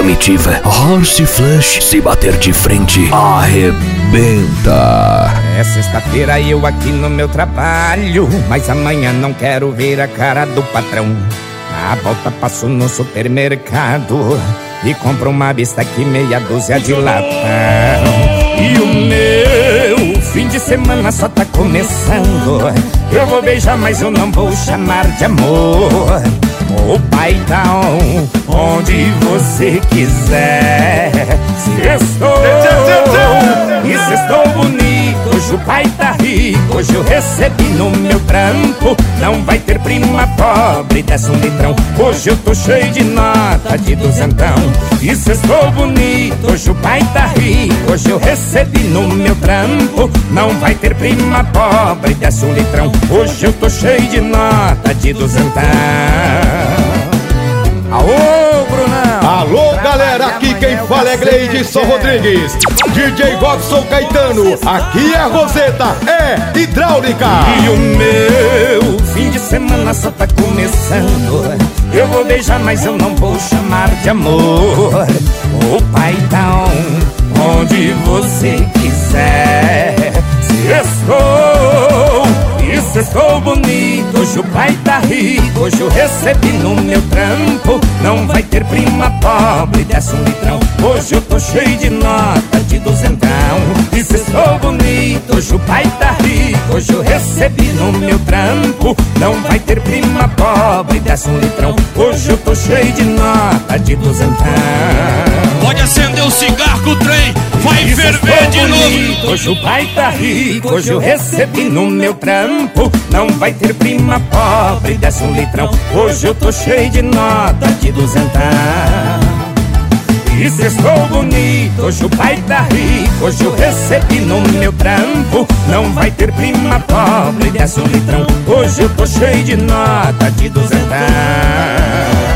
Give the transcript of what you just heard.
comitiva. Horse Flush, se bater de frente, arrebenta. É sexta-feira e eu aqui no meu trabalho, mas amanhã não quero ver a cara do patrão. Na volta passo no supermercado e compro uma bisteca meia dúzia de latão. E o meu fim de semana só tá começando. Eu vou beijar, mas eu não vou chamar de amor. O pai tá onde você quiser. Se estou bonito, hoje o pai tá rico. Hoje eu recebi no meu trampo. Não vai ter prima pobre, desce um litrão. Hoje eu tô cheio de nota de duzentão. E se estou bonito, hoje o pai tá rico. Hoje eu recebi no meu trampo. Não vai ter prima pobre, desce um litrão. Hoje eu tô cheio de nota de duzentão. Aô, Brunão! Alô, galera, aqui quem fala é Gleidson Rodrigues. DJ Robson Caetano, aqui é a Roseta, é hidráulica. E o meu fim de semana só tá começando. Eu vou beijar, mas eu não vou chamar de amor. O pai tá onde você quiser. Se estou bonito, hoje o pai tá rico. Hoje eu recebi no meu trampo. Não vai ter prima pobre, desce um litrão. Hoje eu tô cheio de nota de duzentão. E se estou bonito, hoje o pai tá rico. Hoje eu recebi no meu trampo. Não vai ter prima pobre, desce um litrão. Hoje eu tô cheio de nota de duzentão. Pode acender o cigarro, o trem vai ferver de novo. Hoje o pai tá rico, hoje eu recebi no meu trampo. Não vai ter prima pobre, desce um litrão. Hoje eu tô cheio de nota de duzentão. E se estou bonito, hoje o pai tá rico. Hoje eu recebi no meu trampo. Não vai ter prima pobre, desce um litrão. Hoje eu tô cheio de nota de duzentão.